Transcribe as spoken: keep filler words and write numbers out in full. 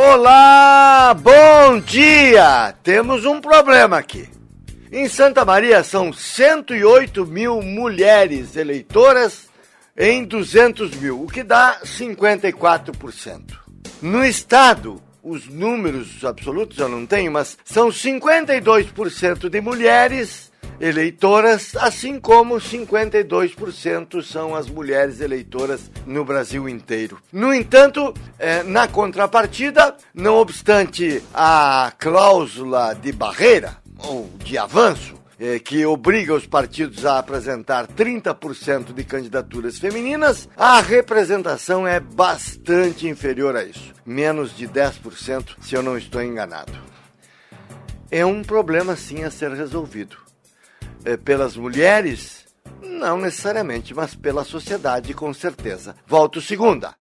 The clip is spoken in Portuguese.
Olá, bom dia! Temos um problema aqui. Em Santa Maria são cento e oito mil mulheres eleitoras em duzentos mil, o que dá cinquenta e quatro por cento. No estado, os números absolutos eu não tenho, mas são cinquenta e dois por cento de mulheres eleitoras, assim como cinquenta e dois por cento são as mulheres eleitoras no Brasil inteiro. No entanto, eh, na contrapartida, não obstante a cláusula de barreira ou de avanço, eh, que obriga os partidos a apresentar trinta por cento de candidaturas femininas, a representação é bastante inferior a isso, menos de dez por cento, se eu não estou enganado. É um problema sim a ser resolvido. Pelas mulheres, não necessariamente, mas pela sociedade, com certeza. Volto segunda.